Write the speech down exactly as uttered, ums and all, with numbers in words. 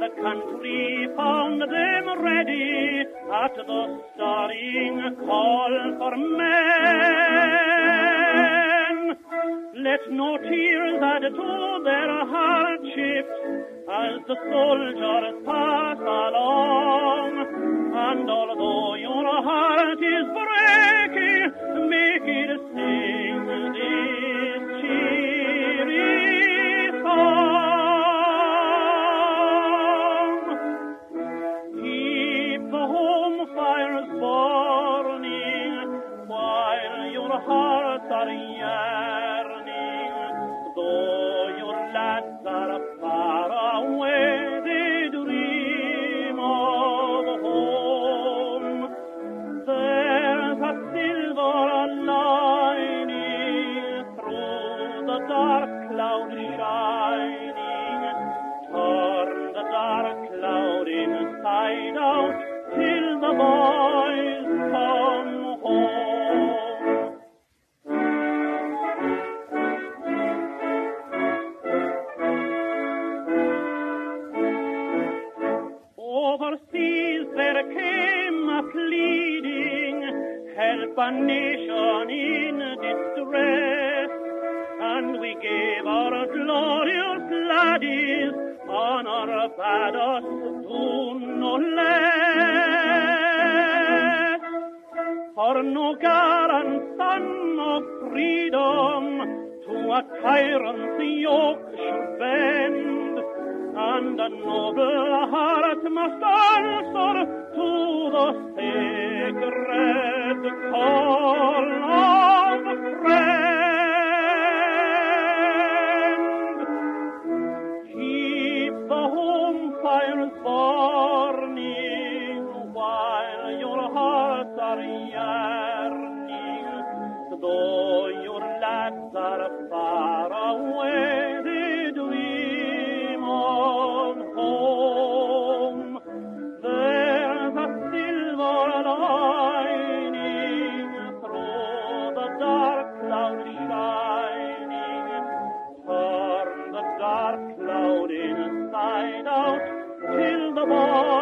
the country found them ready at the stirring call for men. Let no tears add to their hardships as the soldiers pass along. And although your heart is breaking, make it sing this cheery song. Keep the home fires burning while your hearts are yearning. Though your lads are far away, they dream of home. There's a silver lining through the dark cloud shining. Turn the dark cloud inside out till the boys come home. Overseas there came a pleading, help a nation in distress, and we gave our glorious laddies honor bade us do no less. For no gallant son of freedom to a tyrant's yoke should bend, and a noble heart must answer to the sacred call of a friend. Keep the home fires burning while your hearts are yearning. Though your lads are far away, they dream of home. There's a silver lining through the dark cloud shining. Turn the dark cloud inside out till the morning.